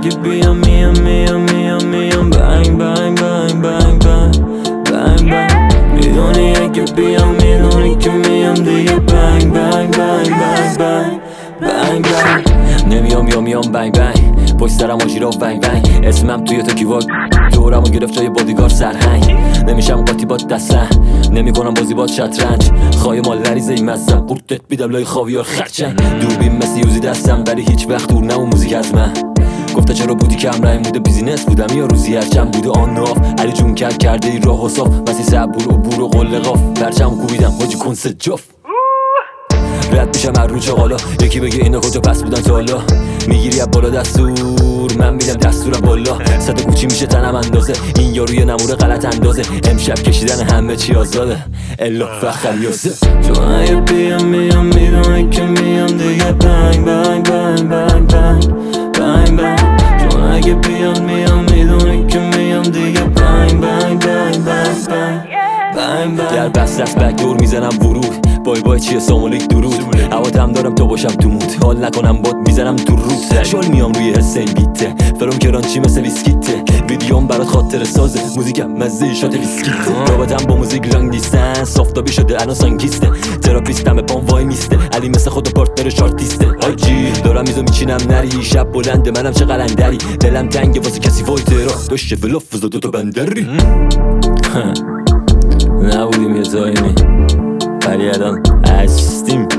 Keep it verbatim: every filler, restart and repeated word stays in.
اگه بیام میام میام میام میام بنگ بنگ بنگ بنگ بنگ بنگ بنگ میدونی اگه بیام میدونی که میام دیگه بنگ بنگ بنگ بنگ بنگ بنگ بنگ نمیام یا میام بنگ بنگ پشت سرم آژیرا ونگ ونگ اسمم توی تو کیوار دورمو گرفت جای بادیگار سرهنگ نمیشم قاطی باد دستن نمیکنم بازی باد شطرنج خواهی مال نریزه این مزم قورتت بیدم لای خاویار خرچنگ دوربین مثل یوزی دستم ولی هیچ وقت دور نه و موزیک از من گفته چرا بودی کم رنگ بوده بیزینس بودم یا روزی هرچم بوده آن ناف علی جون کرد کرده ای راه و صاف مسی صبور و بور و قل قاف برچم کوبیدم حاجی کنس جفت رد میشم هر رو چغالا یکی بگه اینا کجا پس بودن تا حالا میگیری از بالا دستور من میدم دستور بالا صد کوچی میشه تنم اندازه این یاروی نموره غلط اندازه امشب کشیدن همه چی آزاده الا فخر یاسه چون اگه بیام میام میدونی که میام دیگه بنگ بنگ بنگ بنگ بنگ بنگ بنگ چون اگه بیام میام میدونی که میام دیگه بنگ بنگ بنگ بنگ بنگ بنگ در بست دست بک دور میزنم ورود بای بای چیه سامولیک درود حواتم دارم تا باشم تو مود حال نکنم باد میزنم تو روز شل میام روی حس این بیته فرام کرانچی مثل بیسکیته ویدیوم برات خاطر سازه موزیکم مزه شات بیسکیته رابطم با موزیک رنگ نیستن صافتابی شده الان سانگیسته تراپیستم پام وای میسته علی مثل خود پارتنر شارتیسته آجی دارم میزو میچینم نری شب بلنده منم چه قلندری دلم تنگه واسه کسی وای ترا داشته فلافز دو تا بندری نبودیم یه تایمی ولی الان هستیم